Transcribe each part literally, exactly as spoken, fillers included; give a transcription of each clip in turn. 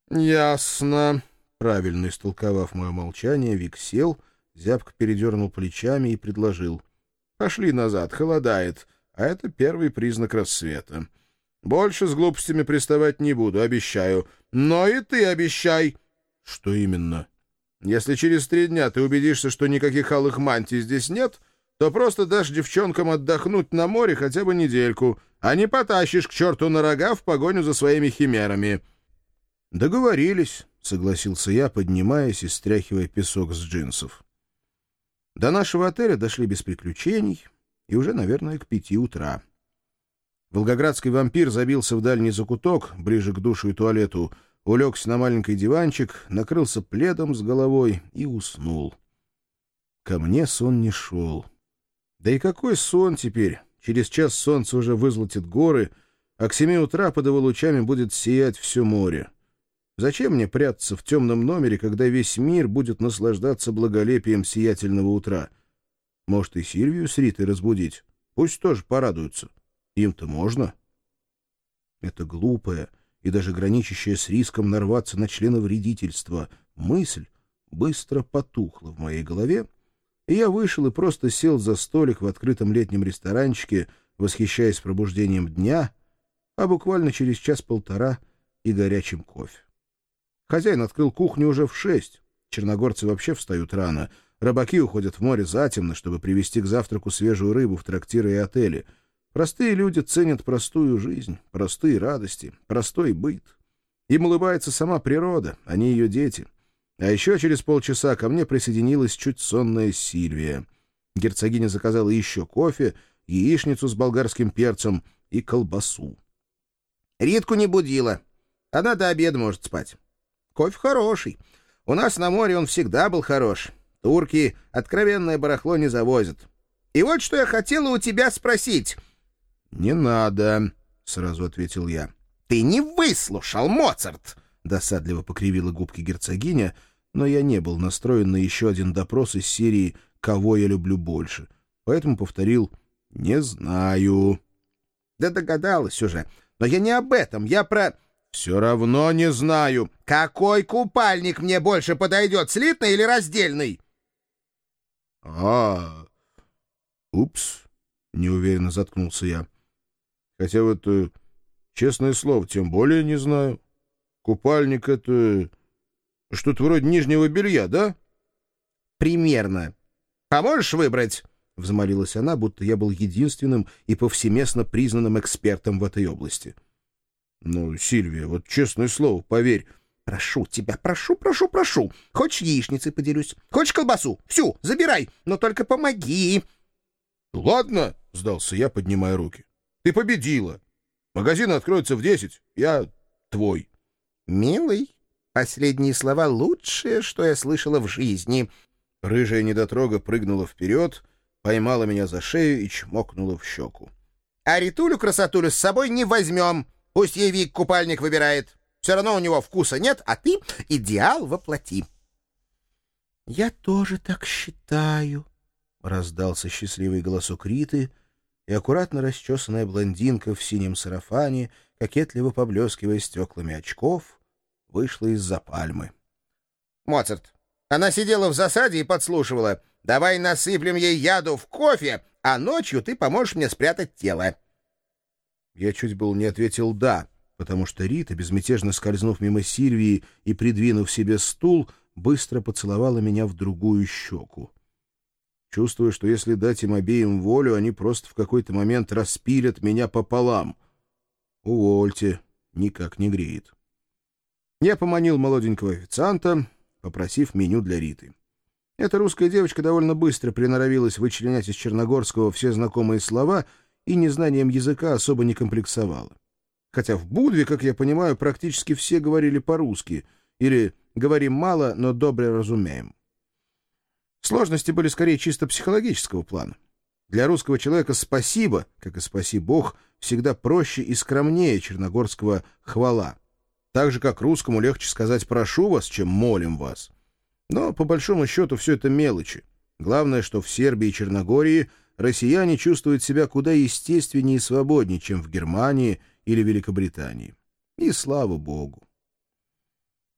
Ясно. Правильно истолковав мое молчание, Вик сел, зябко передернул плечами и предложил. Пошли назад, холодает, а это первый признак рассвета. Больше с глупостями приставать не буду, обещаю. Но и ты обещай. Что именно? Если через три дня ты убедишься, что никаких алых мантий здесь нет, то просто дашь девчонкам отдохнуть на море хотя бы недельку, а не потащишь к черту на рога в погоню за своими химерами. Договорились, согласился я, поднимаясь и стряхивая песок с джинсов. До нашего отеля дошли без приключений и уже, наверное, к пяти утра. Волгоградский вампир забился в дальний закуток, ближе к душу и туалету, улегся на маленький диванчик, накрылся пледом с головой и уснул. Ко мне сон не шел. Да и какой сон теперь? Через час солнце уже вызолотит горы, а к семи утра под его лучами будет сиять все море. Зачем мне прятаться в темном номере, когда весь мир будет наслаждаться благолепием сиятельного утра? Может, и Сильвию с Ритой разбудить? Пусть тоже порадуются. Им-то можно. Это глупая и даже граничащая с риском нарваться на членовредительство мысль быстро потухла в моей голове, и я вышел и просто сел за столик в открытом летнем ресторанчике, восхищаясь пробуждением дня, а буквально через час-полтора и горячим кофе. Хозяин открыл кухню уже в шесть. Черногорцы вообще встают рано. Рыбаки уходят в море затемно, чтобы привезти к завтраку свежую рыбу в трактиры и отели. Простые люди ценят простую жизнь, простые радости, простой быт. Им улыбается сама природа, а не ее дети. А еще через полчаса ко мне присоединилась чуть сонная Сильвия. Герцогиня заказала еще кофе, яичницу с болгарским перцем и колбасу. Ритку не будила. Она до обеда может спать. Кофе хороший. У нас на море он всегда был хорош. Турки откровенное барахло не завозят. И вот что я хотела у тебя спросить. — Не надо, — сразу ответил я. — Ты не выслушал, Моцарт! — досадливо покривила губки герцогиня, но я не был настроен на еще один допрос из серии «Кого я люблю больше», поэтому повторил «Не знаю». — Да догадалась уже. Но я не об этом, я про... — Все равно не знаю. — Какой купальник мне больше подойдет, слитный или раздельный? — А, упс, — неуверенно заткнулся я. Хотя вот, э, честное слово, тем более не знаю. Купальник — это что-то вроде нижнего белья, да? — Примерно. — Поможешь выбрать? — взмолилась она, будто я был единственным и повсеместно признанным экспертом в этой области. — Ну, Сильвия, вот честное слово, поверь. — Прошу тебя, прошу, прошу, прошу. Хочешь, яичницей поделюсь? Хочешь колбасу? Всю, забирай, но только помоги. — Ладно, — сдался я, поднимая руки. — Ты победила. Магазин откроется в десять. Я твой. — Милый, последние слова лучшее, что я слышала в жизни. Рыжая недотрога прыгнула вперед, поймала меня за шею и чмокнула в щеку. — А Ритулю-красотулю с собой не возьмем. Пусть ей Вик купальник выбирает. Все равно у него вкуса нет, а ты идеал воплоти. — Я тоже так считаю, — раздался счастливый голосок Риты, и аккуратно расчесанная блондинка в синем сарафане, кокетливо поблескивая стеклами очков, вышла из-за пальмы. — Моцарт, она сидела в засаде и подслушивала. Давай насыплем ей яду в кофе, а ночью ты поможешь мне спрятать тело. Я чуть было не ответил «да», потому что Рита, безмятежно скользнув мимо Сильвии и придвинув себе стул, быстро поцеловала меня в другую щеку. Чувствую, что если дать им обеим волю, они просто в какой-то момент распилят меня пополам. Увольте, никак не греет. Я поманил молоденького официанта, попросив меню для Риты. Эта русская девочка довольно быстро приноровилась вычленять из черногорского все знакомые слова и незнанием языка особо не комплексовала. Хотя в Будве, как я понимаю, практически все говорили по-русски, или «говорим мало, но добре разумеем». Сложности были скорее чисто психологического плана. Для русского человека «спасибо», как и «спаси Бог», всегда проще и скромнее черногорского «хвала». Так же, как русскому легче сказать «прошу вас», чем «молим вас». Но, по большому счету, все это мелочи. Главное, что в Сербии и Черногории россияне чувствуют себя куда естественнее и свободнее, чем в Германии или Великобритании. И слава Богу.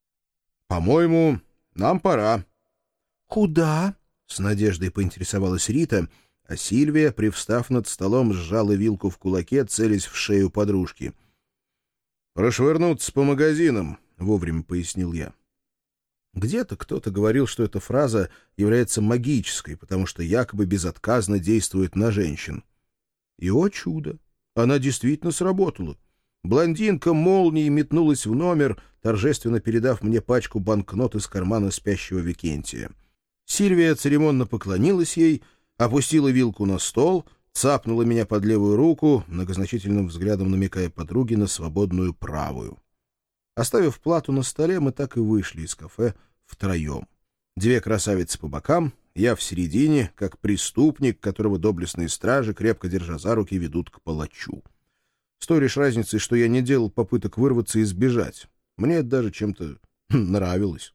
По-моему, нам пора. Куда? С надеждой поинтересовалась Рита, а Сильвия, привстав над столом, сжала вилку в кулаке, целясь в шею подружки. «Прошвырнуться по магазинам», — вовремя пояснил я. Где-то кто-то говорил, что эта фраза является магической, потому что якобы безотказно действует на женщин. И, о чудо, она действительно сработала. Блондинка молнией метнулась в номер, торжественно передав мне пачку банкнот из кармана спящего Викентия. Сильвия церемонно поклонилась ей, опустила вилку на стол, цапнула меня под левую руку, многозначительным взглядом намекая подруге на свободную правую. Оставив плату на столе, мы так и вышли из кафе втроем. Две красавицы по бокам, я в середине, как преступник, которого доблестные стражи, крепко держа за руки, ведут к палачу. С той лишь разницей, что я не делал попыток вырваться и сбежать. Мне это даже чем-то нравилось.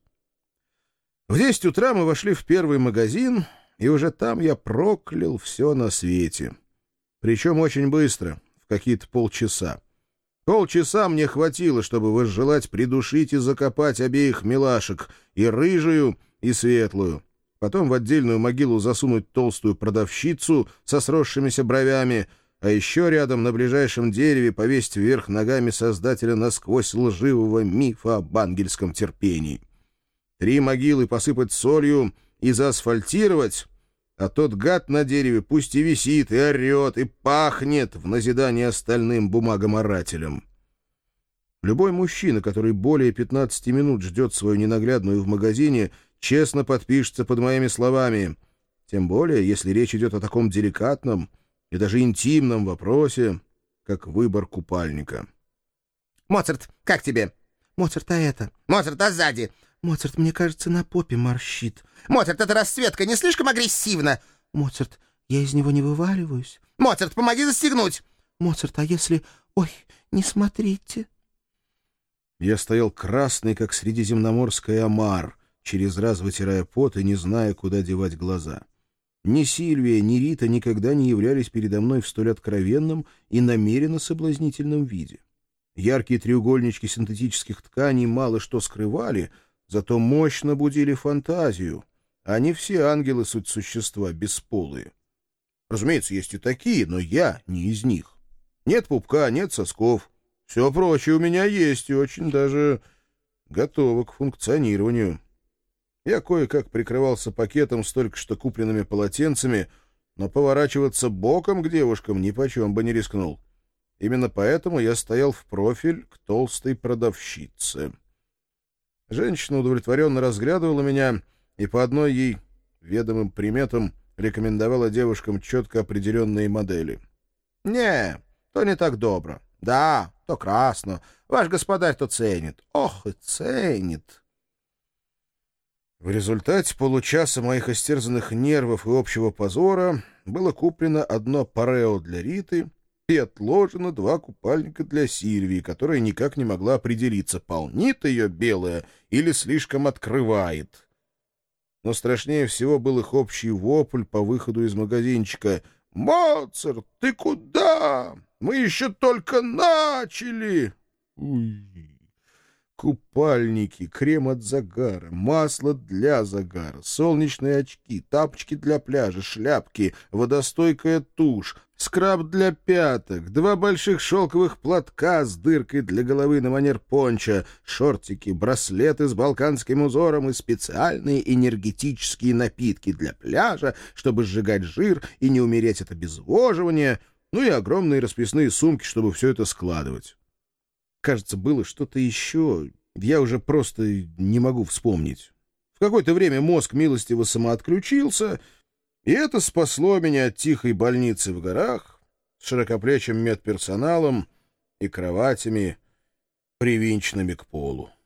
В десять утра мы вошли в первый магазин, и уже там я проклял все на свете. Причем очень быстро, в какие-то полчаса. Полчаса мне хватило, чтобы возжелать придушить и закопать обеих милашек, и рыжую, и светлую. Потом в отдельную могилу засунуть толстую продавщицу со сросшимися бровями, а еще рядом на ближайшем дереве повесить вверх ногами создателя насквозь лживого мифа об ангельском терпении. Три могилы посыпать солью и заасфальтировать, а тот гад на дереве пусть и висит, и орет, и пахнет в назидание остальным бумагоморателям. Любой мужчина, который более пятнадцати минут ждет свою ненаглядную в магазине, честно подпишется под моими словами. Тем более, если речь идет о таком деликатном и даже интимном вопросе, как выбор купальника. «Моцарт, как тебе?» «Моцарт, а это?» «Моцарт, а сзади?» «Моцарт, мне кажется, на попе морщит». «Моцарт, эта расцветка не слишком агрессивна?» «Моцарт, я из него не вываливаюсь». «Моцарт, помоги застегнуть». «Моцарт, а если... Ой, не смотрите». Я стоял красный, как средиземноморский омар, через раз вытирая пот и не зная, куда девать глаза. Ни Сильвия, ни Рита никогда не являлись передо мной в столь откровенном и намеренно соблазнительном виде. Яркие треугольнички синтетических тканей мало что скрывали, зато мощно будили фантазию. Они все ангелы суть существа, бесполые. Разумеется, есть и такие, но я не из них. Нет пупка, нет сосков. Все прочее у меня есть и очень даже готово к функционированию. Я кое-как прикрывался пакетом с только что купленными полотенцами, но поворачиваться боком к девушкам нипочем бы не рискнул. Именно поэтому я стоял в профиль к толстой продавщице. Женщина удовлетворенно разглядывала меня и по одной ей ведомым приметам рекомендовала девушкам четко определенные модели. «Не, то не так добро. Да, то красно. Ваш господарь-то ценит. Ох, и ценит». В результате получаса моих истерзанных нервов и общего позора было куплено одно парео для Риты и отложено два купальника для Сильвии, которая никак не могла определиться, полнит ее белая или слишком открывает. Но страшнее всего был их общий вопль по выходу из магазинчика. «Моцарт, ты куда? Мы еще только начали!» Уй. Купальники, крем от загара, масло для загара, солнечные очки, тапочки для пляжа, шляпки, водостойкая тушь, скраб для пяток, два больших шелковых платка с дыркой для головы на манер понча, шортики, браслеты с балканским узором и специальные энергетические напитки для пляжа, чтобы сжигать жир и не умереть от обезвоживания, ну и огромные расписные сумки, чтобы все это складывать. Кажется, было что-то еще. Я уже просто не могу вспомнить. В какое-то время мозг милостиво самоотключился, и это спасло меня от тихой больницы в горах с широкоплечим медперсоналом и кроватями, привинченными к полу.